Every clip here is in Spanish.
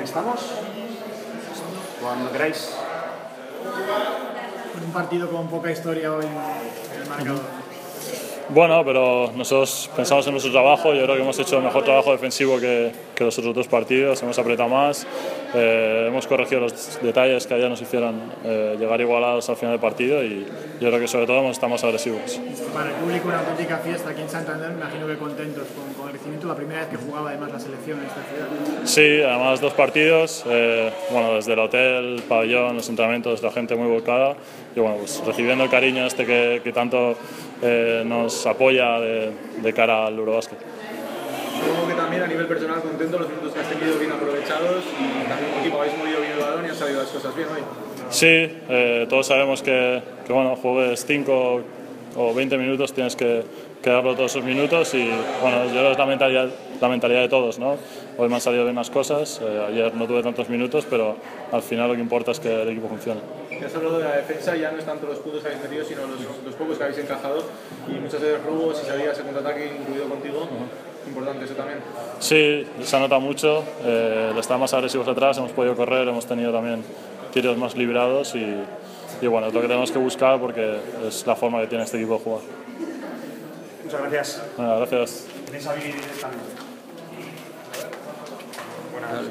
¿Estamos? Cuando queráis. Un partido con poca historia hoy en el marcador. Bueno, pero nosotros pensamos en nuestro trabajo. Yo creo que hemos hecho el mejor trabajo defensivo que los otros dos partidos. Hemos apretado más, hemos corregido los detalles que ayer nos hicieron llegar igualados al final del partido y yo creo que sobre todo hemos estado más agresivos. Para el público una auténtica fiesta aquí en Santander, me imagino que contentos con el recibimiento, la primera vez que jugaba además la selección en esta ciudad. Sí, además 2 partidos, bueno, desde el hotel, el pabellón, los entrenamientos, la gente muy volcada y bueno, pues recibiendo el cariño que tanto nos apoya de cara al Eurobásquet. Supongo que también a nivel personal contento los minutos que has tenido bien aprovechados y también como equipo habéis movido bien el balón y han salido las cosas bien hoy. Sí, todos sabemos que bueno, juegues 5 o 20 minutos, tienes que darlo todos esos minutos y bueno, yo creo que es la mentalidad de todos, ¿no? Hoy me han salido bien las cosas, ayer no tuve tantos minutos, pero al final lo que importa es que el equipo funcione. Ya has hablado de la defensa, ya no es tanto los puntos que habéis metido, sino los pocos que habéis encajado y muchas veces robos y salidas de contraataque, incluido contigo. Importante eso también. Sí, se ha notado mucho, estar más agresivos atrás, hemos podido correr, hemos tenido también tiros más librados y bueno, es lo que tenemos que buscar porque es la forma que tiene este equipo de jugar. Muchas gracias. Bueno, gracias. Tenéis a vivir directamente. Buenas.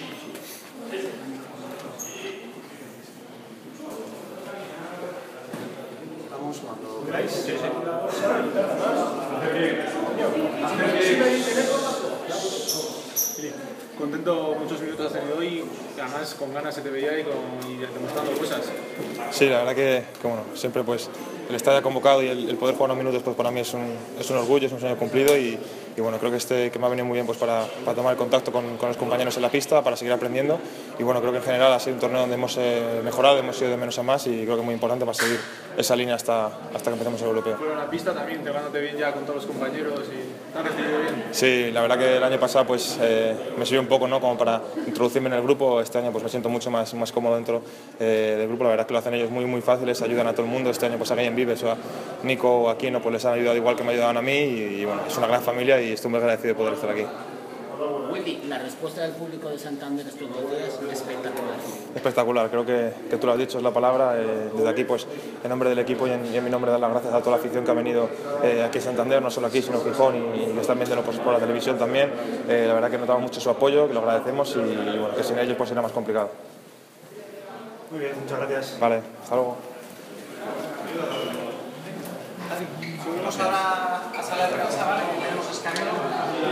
Estamos cuando queráis. Sí, Contento, muchos minutos has tenido hoy, además con ganas se te veía y demostrando cosas. Sí, la verdad que bueno, siempre pues el estar ya convocado y el poder jugar unos minutos pues para mí es un orgullo, es un sueño cumplido y bueno, creo que me ha venido muy bien pues para tomar el contacto con los compañeros en la pista, para seguir aprendiendo y bueno, creo que en general ha sido un torneo donde hemos mejorado, hemos ido de menos a más y creo que es muy importante para seguir esa línea hasta que empecemos el europeo. Fuera en la pista también, integrándote bien ya con todos los compañeros y te has recibido bien. Sí, la verdad que el año pasado pues me sirvió un poco, ¿no? Como para introducirme en el grupo. Este año pues me siento mucho más cómodo dentro del grupo. La verdad que lo hacen ellos muy fáciles, ayudan a todo el mundo. Este año pues a en Vives o a Nico o a Aquino pues les han ayudado igual que me ayudaban a mí y bueno, es una gran familia y estoy muy agradecido de poder estar aquí. Willy, la respuesta del público de Santander estos 2 días es espectacular. Espectacular, creo que tú lo has dicho, es la palabra. Desde aquí, pues, en nombre del equipo y en mi nombre, dar las gracias a toda la afición que ha venido aquí en Santander, no solo aquí, sino en Gijón y que están viéndolo pues, por la televisión también. La verdad que notamos mucho su apoyo, que lo agradecemos y bueno, que sin ellos pues, será más complicado. Muy bien, muchas gracias. Vale, hasta luego. Subimos ahora a sala de prensa, ¿vale? Tenemos escaneo.